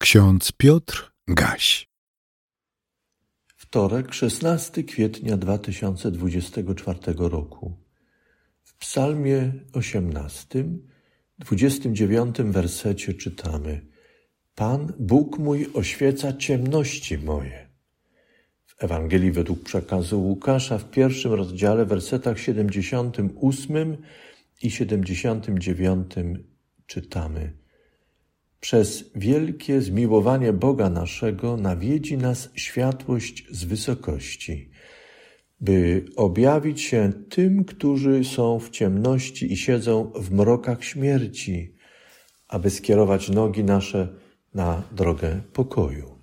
Ksiądz Piotr Gaś. Wtorek, 16 kwietnia 2024 roku. W Psalmie 18, 29 wersecie czytamy: Pan, Bóg mój, oświeca ciemności moje. W Ewangelii według przekazu Łukasza w 1 rozdziale, wersetach 78 i 79 czytamy: Przez wielkie zmiłowanie Boga naszego nawiedzi nas światłość z wysokości, by objawić się tym, którzy są w ciemności i siedzą w mrokach śmierci, aby skierować nogi nasze na drogę pokoju.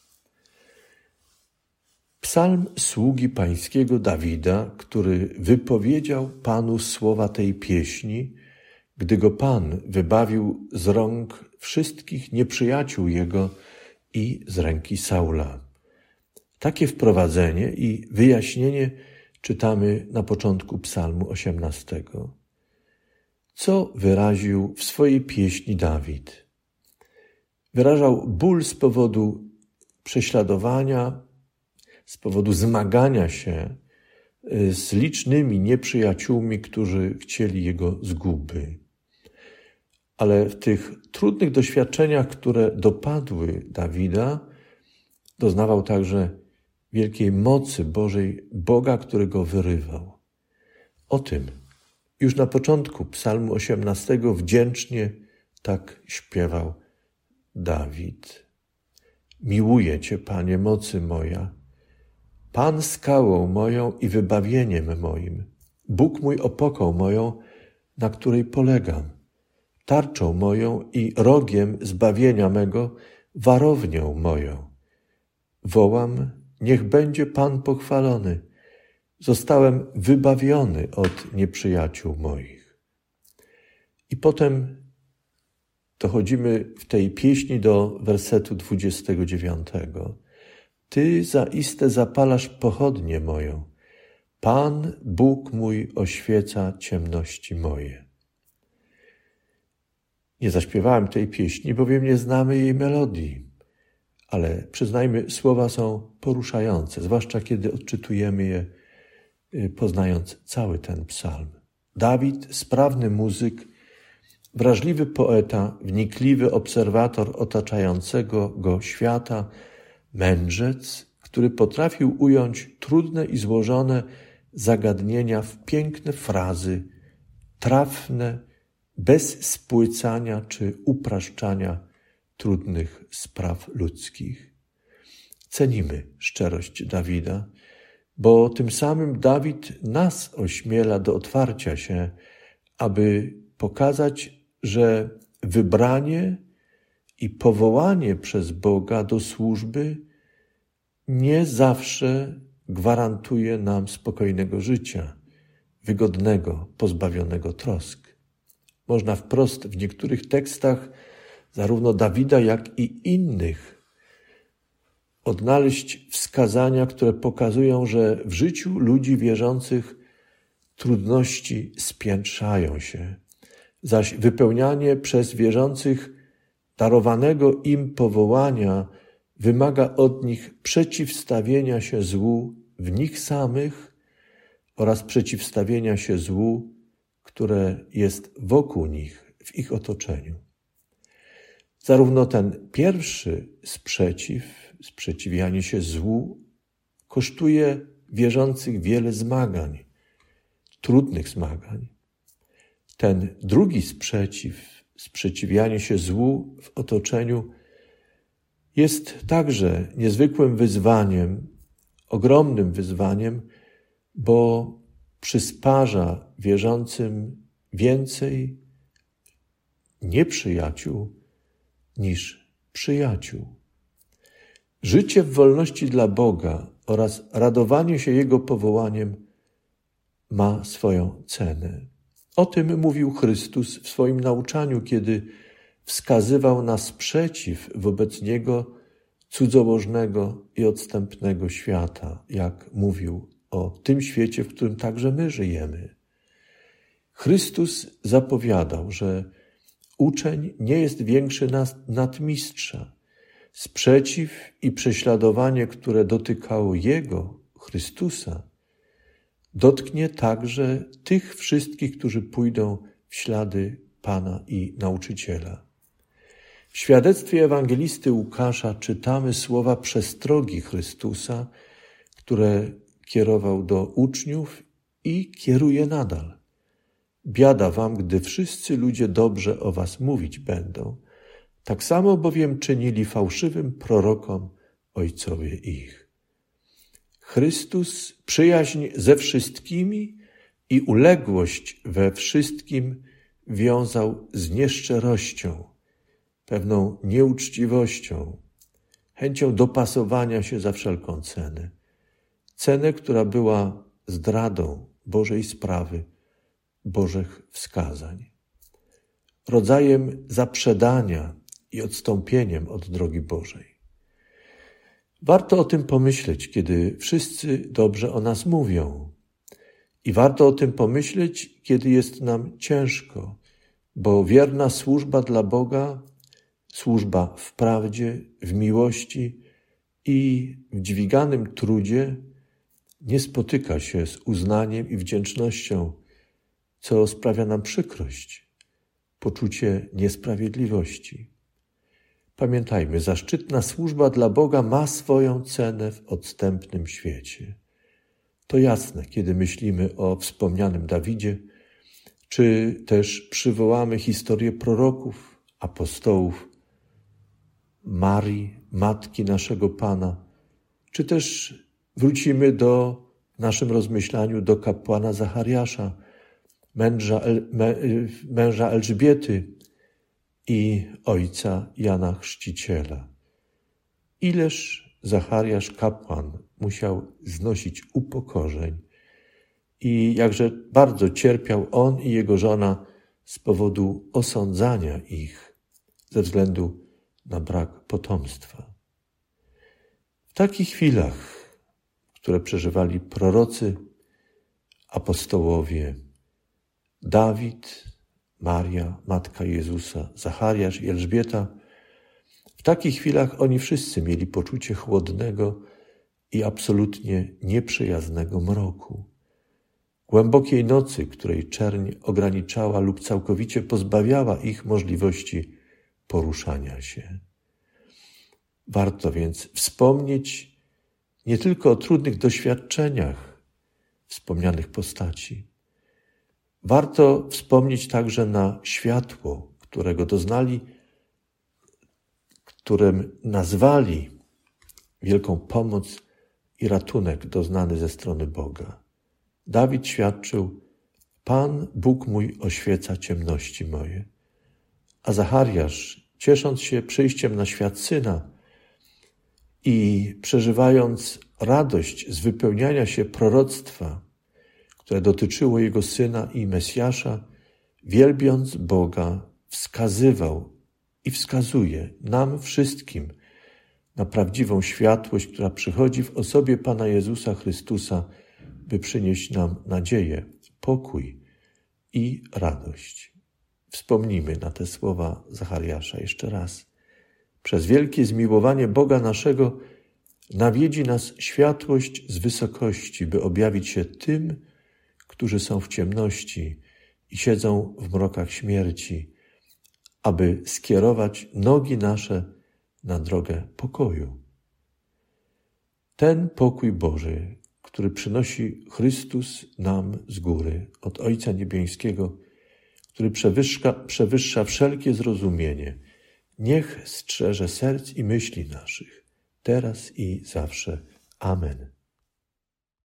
Psalm sługi pańskiego Dawida, który wypowiedział Panu słowa tej pieśni, gdy go Pan wybawił z rąk wszystkich nieprzyjaciół jego i z ręki Saula. Takie wprowadzenie i wyjaśnienie czytamy na początku Psalmu 18. Co wyraził w swojej pieśni Dawid? Wyrażał ból z powodu prześladowania, z powodu zmagania się z licznymi nieprzyjaciółmi, którzy chcieli jego zguby. Ale w tych trudnych doświadczeniach, które dopadły Dawida, doznawał także wielkiej mocy Bożej, Boga, który go wyrywał. O tym już na początku Psalmu 18 wdzięcznie tak śpiewał Dawid. Miłuję Cię, Panie, mocy moja, Pan skałą moją i wybawieniem moim, Bóg mój opoką moją, na której polegam, tarczą moją i rogiem zbawienia mego, warownią moją. Wołam, niech będzie Pan pochwalony. Zostałem wybawiony od nieprzyjaciół moich. I potem dochodzimy w tej pieśni do wersetu 29. Ty zaiste zapalasz pochodnię moją. Pan, Bóg mój, oświeca ciemności moje. Nie zaśpiewałem tej pieśni, bowiem nie znamy jej melodii, ale przyznajmy, słowa są poruszające, zwłaszcza kiedy odczytujemy je, poznając cały ten psalm. Dawid, sprawny muzyk, wrażliwy poeta, wnikliwy obserwator otaczającego go świata, mędrzec, który potrafił ująć trudne i złożone zagadnienia w piękne frazy, trafne, bez spłycania czy upraszczania trudnych spraw ludzkich. Cenimy szczerość Dawida, bo tym samym Dawid nas ośmiela do otwarcia się, aby pokazać, że wybranie i powołanie przez Boga do służby nie zawsze gwarantuje nam spokojnego życia, wygodnego, pozbawionego trosk. Można wprost w niektórych tekstach zarówno Dawida, jak i innych odnaleźć wskazania, które pokazują, że w życiu ludzi wierzących trudności spiętrzają się, zaś wypełnianie przez wierzących darowanego im powołania wymaga od nich przeciwstawienia się złu w nich samych oraz przeciwstawienia się złu, które jest wokół nich, w ich otoczeniu. Zarówno ten pierwszy sprzeciwianie się złu, kosztuje wierzących wiele zmagań, trudnych zmagań. Ten drugi sprzeciwianie się złu w otoczeniu, jest także niezwykłym wyzwaniem, ogromnym wyzwaniem, bo przysparza wierzącym więcej nieprzyjaciół niż przyjaciół. Życie w wolności dla Boga oraz radowanie się Jego powołaniem ma swoją cenę. O tym mówił Chrystus w swoim nauczaniu, kiedy wskazywał na sprzeciw wobec Niego cudzołożnego i odstępnego świata, jak mówił o tym świecie, w którym także my żyjemy. Chrystus zapowiadał, że uczeń nie jest większy nad mistrza, sprzeciw i prześladowanie, które dotykało Jego, Chrystusa, dotknie także tych wszystkich, którzy pójdą w ślady Pana i Nauczyciela. W świadectwie ewangelisty Łukasza czytamy słowa przestrogi Chrystusa, które kierował do uczniów i kieruje nadal. Biada wam, gdy wszyscy ludzie dobrze o was mówić będą. Tak samo bowiem czynili fałszywym prorokom ojcowie ich. Chrystus przyjaźń ze wszystkimi i uległość we wszystkim wiązał z nieszczerością, pewną nieuczciwością, chęcią dopasowania się za wszelką cenę. Cenę, która była zdradą Bożej sprawy, Bożych wskazań. Rodzajem zaprzedania i odstąpieniem od drogi Bożej. Warto o tym pomyśleć, kiedy wszyscy dobrze o nas mówią. I warto o tym pomyśleć, kiedy jest nam ciężko, bo wierna służba dla Boga, służba w prawdzie, w miłości i w dźwiganym trudzie nie spotyka się z uznaniem i wdzięcznością, co sprawia nam przykrość, poczucie niesprawiedliwości. Pamiętajmy, zaszczytna służba dla Boga ma swoją cenę w odstępnym świecie. To jasne, kiedy myślimy o wspomnianym Dawidzie, czy też przywołamy historię proroków, apostołów, Marii, matki naszego Pana, czy też wrócimy w naszym rozmyślaniu do kapłana Zachariasza, męża Elżbiety i ojca Jana Chrzciciela. Ileż Zachariasz, kapłan, musiał znosić upokorzeń i jakże bardzo cierpiał on i jego żona z powodu osądzania ich ze względu na brak potomstwa. W takich chwilach, które przeżywali prorocy, apostołowie, Dawid, Maria, matka Jezusa, Zachariasz i Elżbieta, w takich chwilach oni wszyscy mieli poczucie chłodnego i absolutnie nieprzyjaznego mroku. Głębokiej nocy, której czerń ograniczała lub całkowicie pozbawiała ich możliwości poruszania się. Warto więc wspomnieć nie tylko o trudnych doświadczeniach wspomnianych postaci. Warto wspomnieć także na światło, którego doznali, którym nazwali wielką pomoc i ratunek doznany ze strony Boga. Dawid świadczył: Pan Bóg mój oświeca ciemności moje. A Zachariasz, ciesząc się przyjściem na świat Syna i przeżywając radość z wypełniania się proroctwa, które dotyczyło jego Syna i Mesjasza, wielbiąc Boga, wskazywał i wskazuje nam wszystkim na prawdziwą światłość, która przychodzi w osobie Pana Jezusa Chrystusa, by przynieść nam nadzieję, pokój i radość. Wspomnijmy na te słowa Zachariasza jeszcze raz. Przez wielkie zmiłowanie Boga naszego nawiedzi nas światłość z wysokości, by objawić się tym, którzy są w ciemności i siedzą w mrokach śmierci, aby skierować nogi nasze na drogę pokoju. Ten pokój Boży, który przynosi Chrystus nam z góry, od Ojca Niebieskiego, który przewyższa wszelkie zrozumienie, niech strzeże serc i myśli naszych, teraz i zawsze. Amen.